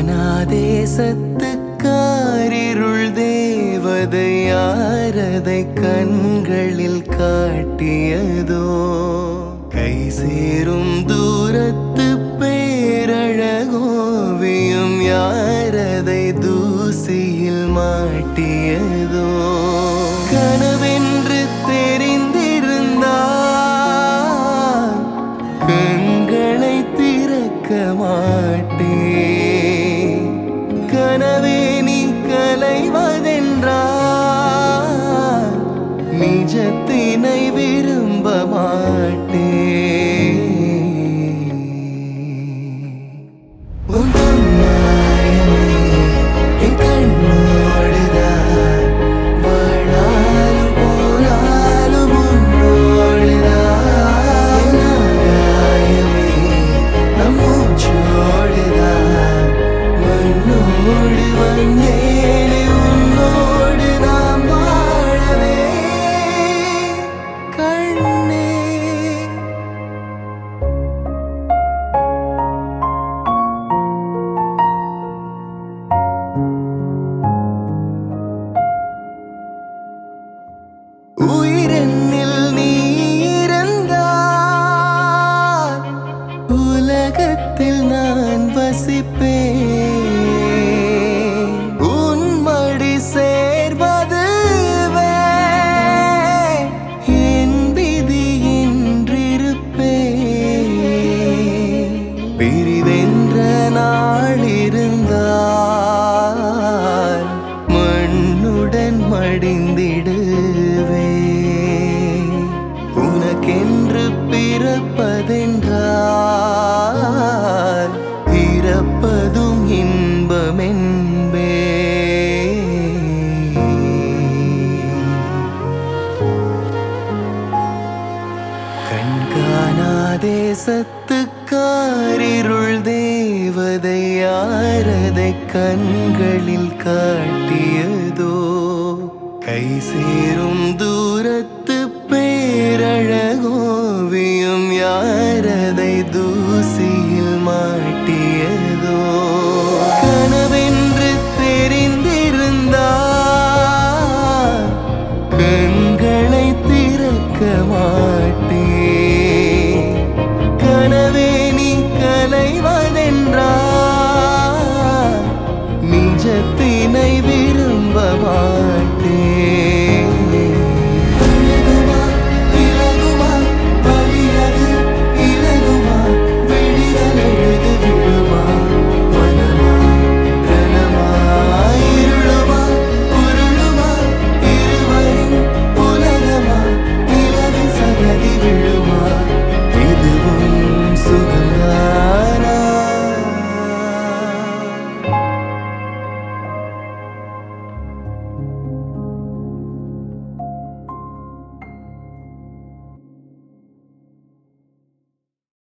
தேசத்துக்காரிருள் தேவதை யாரதை கண்களில் காட்டியதோ கை சேரும் தூரத்து பேரழகோவியம் யாரதை தூசியில் மாட்டியதோ கனவென்று தெரிந்திருந்தால் கண்களை திறக்க மாட்டேன் கனவே நீ கலைவதென்றால் நிஜத்தினை விரும்ப மாட்டேன் உயிரென்னில் நீ இருந்தால் உலகத்தில் நான் வசிப்பேன் உன் மடி சேர்வதுவே என் விதி என்றிருப்பேன் பிரிவென்ற நாள் இருந்தால் மண்ணுடன் மடிந்திடுவே உனக்கென்று பிறப்பதென்றால் இறப்பதும் இன்பமென்பே கண்காணா தேசத்துக்காரிருள் தேவதை யாரதை கண்களில் காட்டியதோ கை சேரும்